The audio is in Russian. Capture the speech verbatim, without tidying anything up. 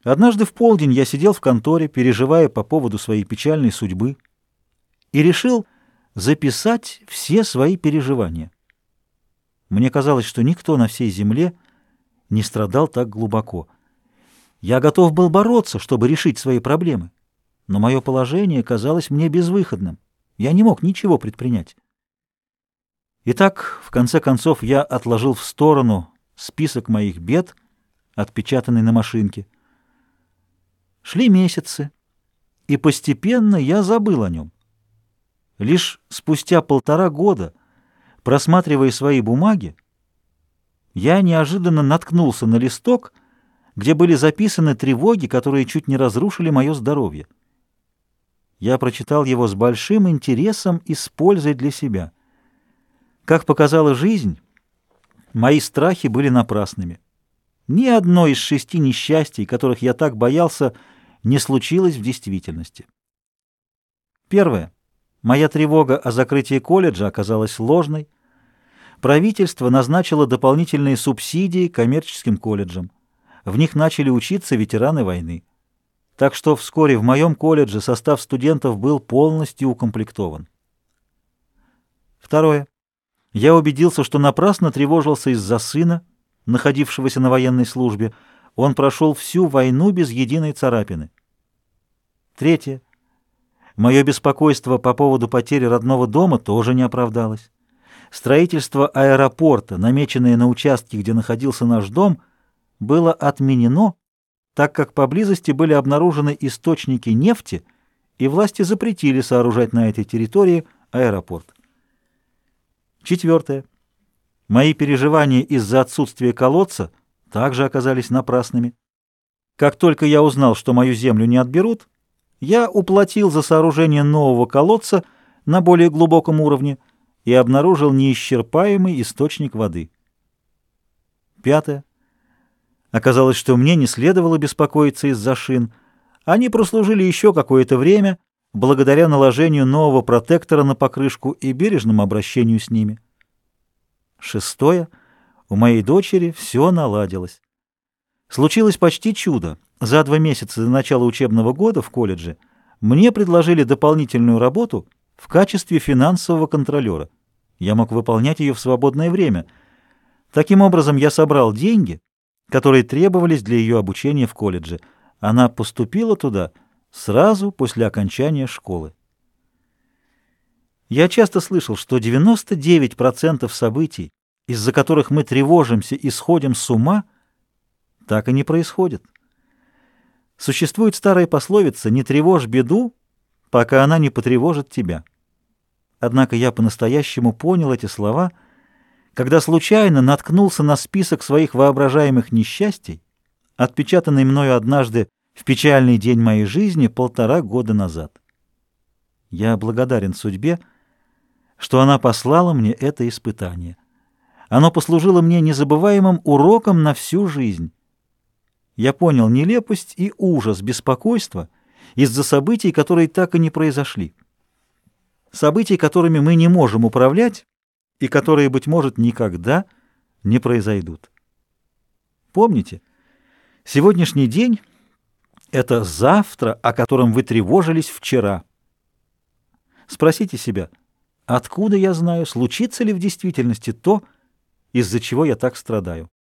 Однажды в полдень я сидел в конторе, переживая по поводу своей печальной судьбы, и решил записать все свои переживания. Мне казалось, что никто на всей земле не страдал так глубоко. Я готов был бороться, чтобы решить свои проблемы, но мое положение казалось мне безвыходным. Я не мог ничего предпринять. Итак, в конце концов, я отложил в сторону список моих бед, отпечатанный на машинке. Шли месяцы, и постепенно я забыл о нем. Лишь спустя полтора года, просматривая свои бумаги, я неожиданно наткнулся на листок, где были записаны тревоги, которые чуть не разрушили мое здоровье. Я прочитал его с большим интересом и с пользой для себя. Как показала жизнь, мои страхи были напрасными. Ни одно из шести несчастий, которых я так боялся, не случилось в действительности. Первое. Моя тревога о закрытии колледжа оказалась ложной. Правительство назначило дополнительные субсидии коммерческим колледжам. В них начали учиться ветераны войны. Так что вскоре в моем колледже состав студентов был полностью укомплектован. Второе. Я убедился, что напрасно тревожился из-за сына, находившегося на военной службе. Он прошел всю войну без единой царапины. Третье. Мое беспокойство по поводу потери родного дома тоже не оправдалось. Строительство аэропорта, намеченное на участке, где находился наш дом, было отменено, так как поблизости были обнаружены источники нефти, и власти запретили сооружать на этой территории аэропорт. Четвертое. Мои переживания из-за отсутствия колодца также оказались напрасными. Как только я узнал, что мою землю не отберут, я уплатил за сооружение нового колодца на более глубоком уровне и обнаружил неисчерпаемый источник воды. Пятое. Оказалось, что мне не следовало беспокоиться из-за шин. Они прослужили еще какое-то время благодаря наложению нового протектора на покрышку и бережному обращению с ними. Шестое. У моей дочери все наладилось. Случилось почти чудо. За два месяца до начала учебного года в колледже мне предложили дополнительную работу в качестве финансового контролера. Я мог выполнять ее в свободное время. Таким образом, я собрал деньги, которые требовались для ее обучения в колледже. Она поступила туда сразу после окончания школы. Я часто слышал, что девяносто девять процентов событий, из-за которых мы тревожимся и сходим с ума, так и не происходит. Существует старая пословица «Не тревожь беду, пока она не потревожит тебя». Однако я по-настоящему понял эти слова, когда случайно наткнулся на список своих воображаемых несчастий, отпечатанный мною однажды в печальный день моей жизни полтора года назад. Я благодарен судьбе, что она послала мне это испытание. Оно послужило мне незабываемым уроком на всю жизнь. Я понял нелепость и ужас беспокойства из-за событий, которые так и не произошли. Событий, которыми мы не можем управлять и которые, быть может, никогда не произойдут. Помните, сегодняшний день — это завтра, о котором вы тревожились вчера. Спросите себя, откуда я знаю, случится ли в действительности то, из-за чего я так страдаю?